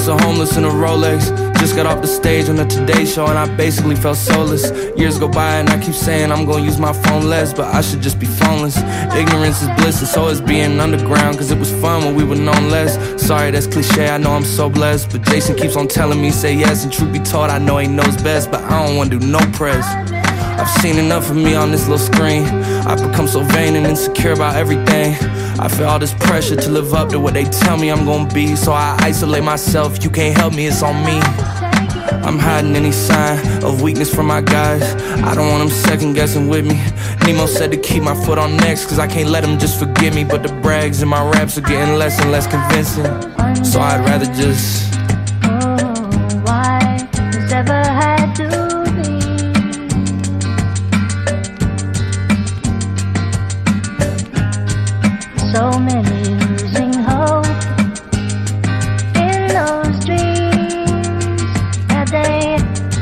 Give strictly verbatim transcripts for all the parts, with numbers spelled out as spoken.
hustle homeless in a Rolex. Just got off the stage on the Today Show and I basically felt soulless. Years go by and I keep saying I'm gonna use my phone less, but I should just be phoneless. Ignorance is bliss and so is being underground, cause it was fun when we were known less. Sorry that's cliche, I know I'm so blessed, but Jason keeps on telling me say yes, and truth be told I know he knows best, but I don't wanna do no press. I've seen enough of me on this little screen. I've become so vain and insecure about everything. I feel all this pressure to live up to what they tell me I'm gonna be, so I isolate myself. You can't help me, it's on me. I'm hiding any sign of weakness from my guys. I don't want them second guessing with me. Nemo said to keep my foot on next, cause I can't let them just forget me. But the brags in my raps are getting less and less convincing, so I'd rather just Oh, why this ever had to be? So many losing hope in those dreams that they.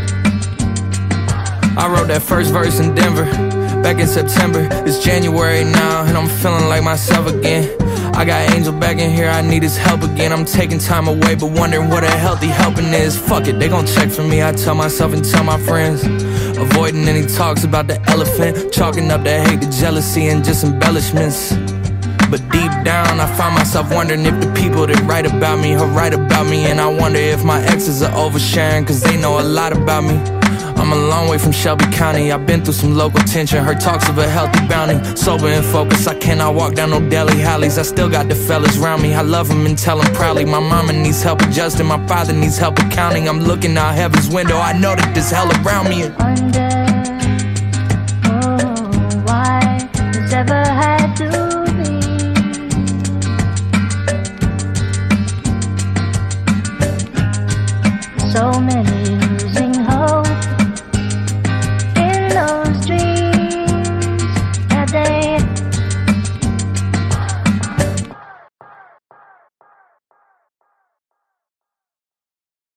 I wrote that first verse in Denver back in September. It's January now and I'm feeling like myself again. I got Angel back in here, I need his help again. I'm taking time away but wondering what a healthy helping is. Fuck it, they gon' check for me, I tell myself and tell my friends. Avoiding any talks about the elephant, chalking up the hate, the jealousy and just embellishments. But deep down I find myself wondering if the people that write about me are right about me. And I wonder if my exes are oversharing, cause they know a lot about me. I'm a long way from Shelby County, I've been through some local tension. Heard talks of a healthy bounty, sober and focused. I cannot walk down no deli alleys. I still got the fellas around me, I love them and tell them proudly. My mama needs help adjusting, my father needs help accounting. I'm looking out heaven's window, I know that there's hell around me. Under